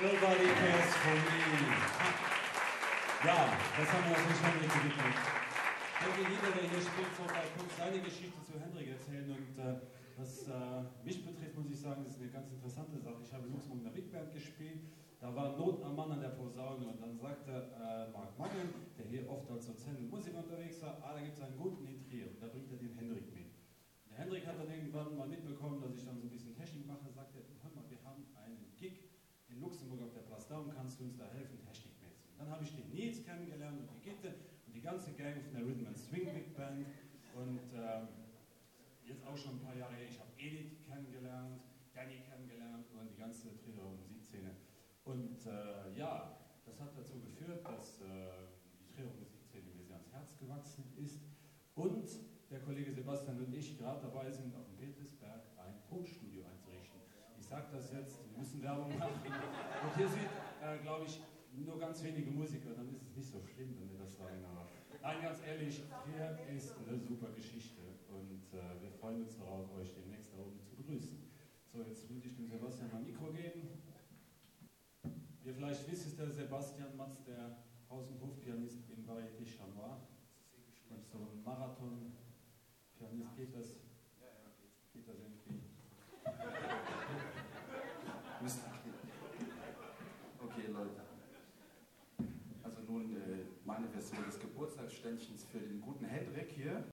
Nobody cares for me. Ja, das haben wir natürlich Hendrik gewidmet. Ich denke, jeder, der hier spielt, sollte kurz seine Geschichte zu Hendrik erzählen. Und was mich betrifft, muss ich sagen, das ist eine ganz interessante Sache. Ich habe in Luxemburg in der Big Band gespielt. Da war Not am Mann an der Posaune. Und dann sagte Mark Mangel, der hier oft als Dozent und Musiker unterwegs war, da gibt es einen guten in Trier. Und da bringt er den Hendrik mit. Der Hendrik hat dann irgendwann mal mitbekommen, dass ich dann so ein bisschen Technik mache. Sagte, hör mal, wir haben einen Gig in Luxemburg auf der Place d'Armes, kannst du uns da helfen, technikmäßig. Dann habe ich den Nils kennengelernt und die Gitte und die ganze Gang von der Rhythm and Swing Big Band. Und jetzt auch schon ein paar Jahre her, ich habe Edith kennengelernt, Danny kennengelernt und die ganze Trierer Musikszene. Und ja, das hat dazu geführt, dass die Trierer Musikszene mir sehr ans Herz gewachsen ist. Und der Kollege Sebastian und ich gerade dabei sind, auf dem Petersberg ein Tonstudio einzurichten. Ich sage das jetzt, wir müssen Werbung machen. Und hier sind, glaube ich, nur ganz wenige Musiker, dann ist es nicht so schlimm, wenn wir das sagen. Aber nein, ganz ehrlich, hier ist eine super Geschichte und wir freuen uns darauf, euch demnächst da oben zu begrüßen. So, jetzt würde ich dem Sebastian mal ein Mikro geben. Ihr vielleicht wisst, ist der Sebastian Matz, der Haus- und Hofpianist im Varieté Chanois. Und so ein Marathon-Pianist, geht das? Ja, geht das irgendwie? Okay, Leute. Also nun meine Version des Geburtstagsständchens für den guten Hendrik hier.